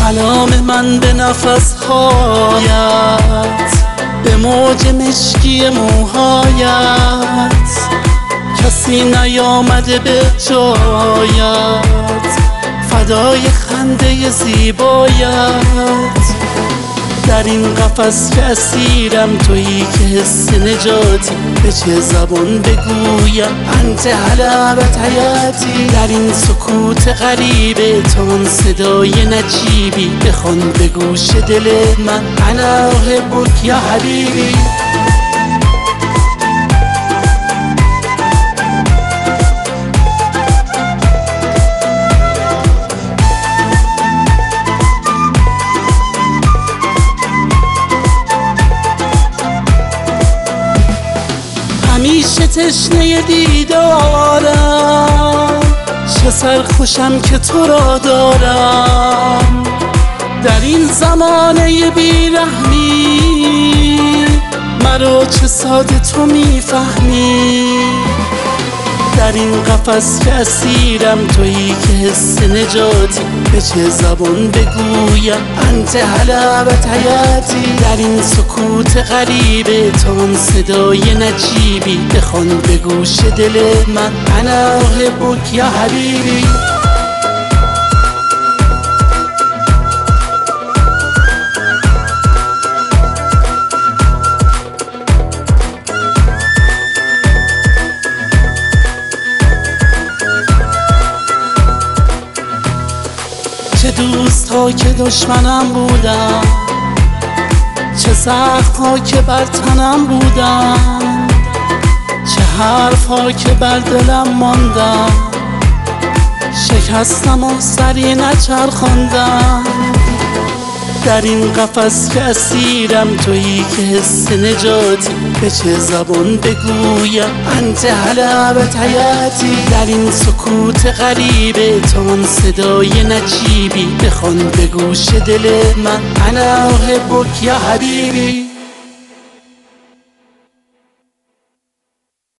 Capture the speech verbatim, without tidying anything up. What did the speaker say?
کلام من به نفس هایت، به موج مشکی موهایت، کسی نیامده به جایت، فدای خنده زیبایت. در این قفس که اسیرم تویی که حس نجاتی، به چه زبان بگویم انت حلبت حیاتی. در این سکوت غریبه تون صدای نجیبی، بخوان به گوش دل من انا احبک یا حبیبی. همیشه تشنه دیدارم، چه سرخوشم که تو را دارم. در این زمانه بیرحمی، مرا چه ساده تو میفهمی. در این قفس که اسیرم تویی که حس نجاتی، به چه زبان بگویم انت حلبت حیاتی. در این سکوت غریبه تون صدای نجیبی، بخوان به گوش دل من انا احبک یا حبیبی. چه دوست ها که دشمنم بودن، چه زخم ها که بر تنم بودن، چه حرف ها که بر دلم ماندن، شکستم و سری نچرخاندم. در این قفس که اسیرم تویی که حس نجاتی، به چه زبان بگویم انت حلبت حیاتی. در این سکوت غریبه تون صدای نجیبی، بخوان به گوش دل من انا احبک یا حبیبی.